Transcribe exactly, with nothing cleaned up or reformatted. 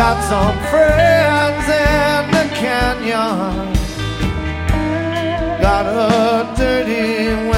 got some friends in the canyon. Got a dirty